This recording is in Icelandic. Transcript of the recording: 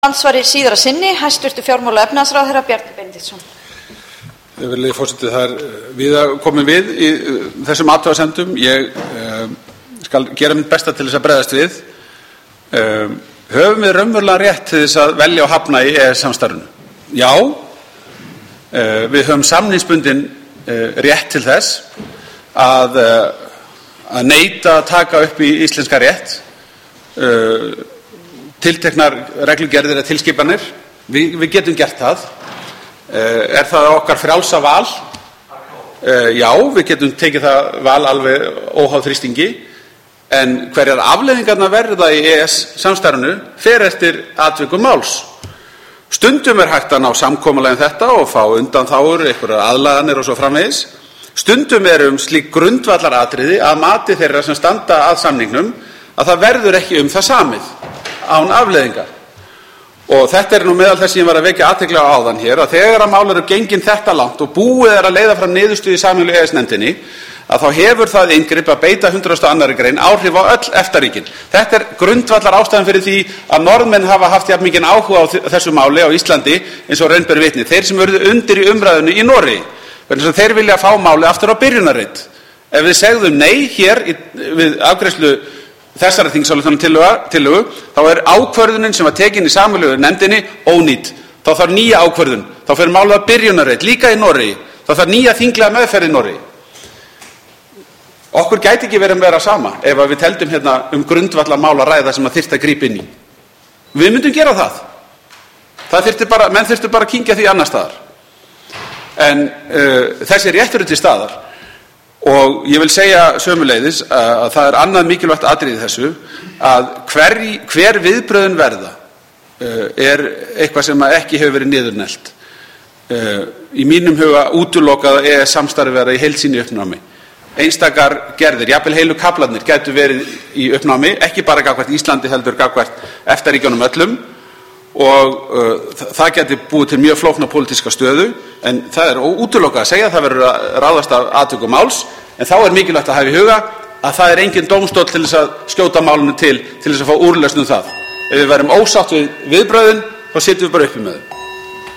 Andsvari síðara sinni, hæstv. Fjármála- og efnahagsráðherra Bjarni Benediktsson. Virðulegi forseti, það víða komið við í þessum athugasemdum. Ég skal gera mitt besta til þess að bregðast við. Höfum við raunverulega rétt til þess að velja og hafna í EES-samstarfinu? Já, við höfum samningsbundinn rétt til þess að neita að taka upp í íslenska rétt tilteknar reglugerðir eða tilskipanir. Við getum gert það. Er það okkar frjálsa val? Já, við getum tekið það val alveg óháð þrýstingi, en hverjar afleiðingarnar verða í EES-samstarfinu fer eftir atvikum máls. Stundum hægt að ná samkomulagi þetta og fá undanþágur, einhverjar aðlaganir og svo framvegis. Stundum slík grundvallaratriði að mati þeirra sem standa að samningnum að það verður ekki það samið án afleiðinga. Og þetta nú meðal þess sem ég var að vekja athygli á áðan hér, að þegar að mál gengin þetta langt og búið að leiða fram niðurstöðu í sameiginlegu EES-nefndinni, að þá hefur það inngrip að beita 102. grein áhrif á öll EFTA-ríkin. Þetta grundvallar ástæðan fyrir því að Norðmenn hafa haft jafn mikinn áhuga á þessu máli á Íslandi eins og raun ber vitni. Þeir sem urðu undir í umræðunni í Noregi, vegna þess að þeir vilja fá máli aftur á byrjunarreit. Ef við segðum nei hér við afgreiðslu þessara þingsályktunartillögu, þá ákvörðunin sem var tekin í sameiginlegu nefndinni ónýt. Þá þarf nýja ákvörðun. Þá fer málið á byrjunarreit, líka í Noregi. Þá þarf nýja þinglega meðferð í Noregi. Okkur gæti ekki verið meira sama ef við teldum grundvallarmál að ræða sem þyrfti að grípa inn í. Við myndum gera það. Menn þyrftu bara að kyngja því annars staðar. En þessi réttur til staðar. Og ég vil segja sömuleiðis að það annað mikilvægt atriði þessu að hver viðbrögðin verða eitthvað sem ekki hefur verið niðurnelt. Í mínum huga útilokað EES-samstarfi vera í heild sínu uppnámi. Einstakar gerðir, jafnvel heilu kaflarnir gætu verið í uppnámi, ekki bara gagnvart Íslandi heldur gagnvart EFTA-ríkjunum öllum, og það gæti búið til mjög flókna pólitíska stöðu, en það útilokað að segja, það verður að ráðast af atvikum máls, en þá mikilvægt að hafa í huga að það engin dómstóll til þess að skjóta málinu til þess að fá úrlausn það. Ef við værum ósátt við viðbrögðin, þá sitjum við bara uppi með þau.